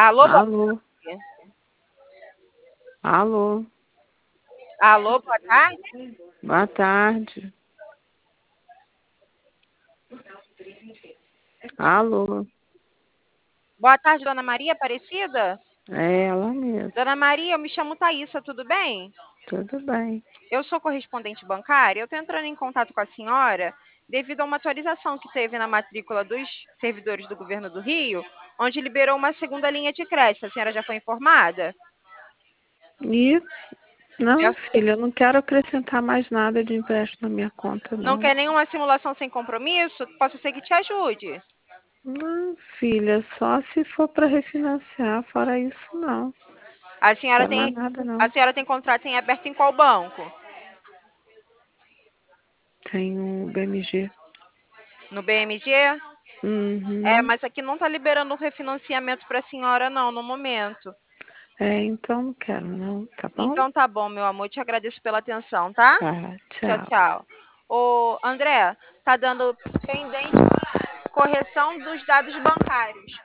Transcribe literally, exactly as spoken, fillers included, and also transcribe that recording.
Alô, boa Alô, tarde. alô, Alô, boa tarde. boa tarde. Alô, Boa tarde, dona Maria Aparecida. é ela mesmo. Dona Maria, eu me chamo Thaisa, tudo bem? Tudo bem. Eu sou correspondente bancária. Eu estou entrando em contato com a senhora devido a uma atualização que teve na matrícula dos servidores do governo do Rio, onde liberou uma segunda linha de crédito. A senhora já foi informada? E não, Eu- filha, eu não quero acrescentar mais nada de empréstimo na minha conta, Não não. quer nenhuma simulação sem compromisso? Posso ser que te ajude. Não, filha, só se for para refinanciar, fora isso, não. A senhora Quero mais tem, nada, a não. senhora tem contrato em aberto em qual banco? Tenho B M G. No B M G? É, Uhum. mas aqui não está liberando refinanciamento para a senhora, não, no momento. É, então não quero, não, tá bom? Então tá bom, meu amor, te agradeço pela atenção, tá? Tá, Tchau, tchau. tchau. Ô, André, tá dando pendente correção dos dados bancários.